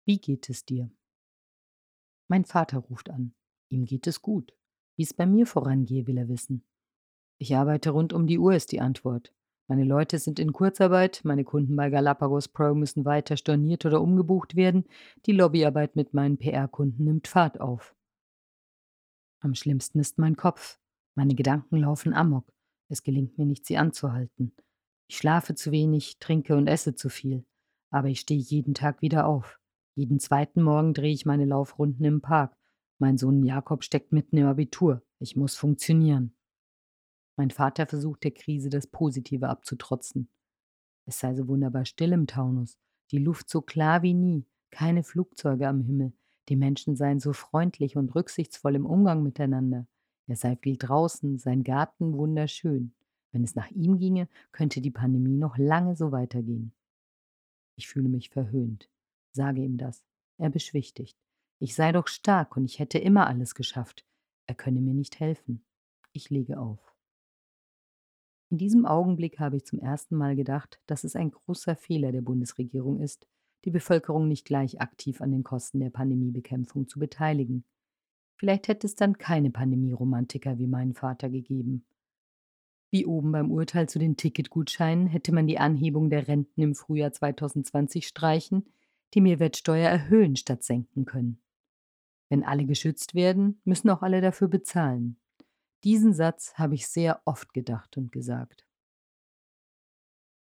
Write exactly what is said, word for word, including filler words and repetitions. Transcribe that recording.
Wie geht es dir? Mein Vater ruft an. Ihm geht es gut. Wie es bei mir vorangehe, will er wissen. Ich arbeite rund um die Uhr, ist die Antwort. Meine Leute sind in Kurzarbeit, meine Kunden bei Galapagos Pro müssen weiter storniert oder umgebucht werden, die Lobbyarbeit mit meinen P R-Kunden nimmt Fahrt auf. Am schlimmsten ist mein Kopf. Meine Gedanken laufen amok. Es gelingt mir nicht, sie anzuhalten. Ich schlafe zu wenig, trinke und esse zu viel. Aber ich stehe jeden Tag wieder auf. Jeden zweiten Morgen drehe ich meine Laufrunden im Park. Mein Sohn Jakob steckt mitten im Abitur. Ich muss funktionieren. Mein Vater versucht der Krise das Positive abzutrotzen. Es sei so wunderbar still im Taunus, die Luft so klar wie nie, keine Flugzeuge am Himmel, die Menschen seien so freundlich und rücksichtsvoll im Umgang miteinander. Er sei viel draußen, sein Garten wunderschön. Wenn es nach ihm ginge, könnte die Pandemie noch lange so weitergehen. Ich fühle mich verhöhnt. Sage ihm das. Er beschwichtigt. Ich sei doch stark und ich hätte immer alles geschafft. Er könne mir nicht helfen. Ich lege auf. In diesem Augenblick habe ich zum ersten Mal gedacht, dass es ein großer Fehler der Bundesregierung ist, die Bevölkerung nicht gleich aktiv an den Kosten der Pandemiebekämpfung zu beteiligen. Vielleicht hätte es dann keine Pandemieromantiker wie meinen Vater gegeben. Wie oben beim Urteil zu den Ticketgutscheinen hätte man die Anhebung der Renten im Frühjahr zweitausendzwanzig streichen, die Mehrwertsteuer erhöhen statt senken können. Wenn alle geschützt werden, müssen auch alle dafür bezahlen. Diesen Satz habe ich sehr oft gedacht und gesagt.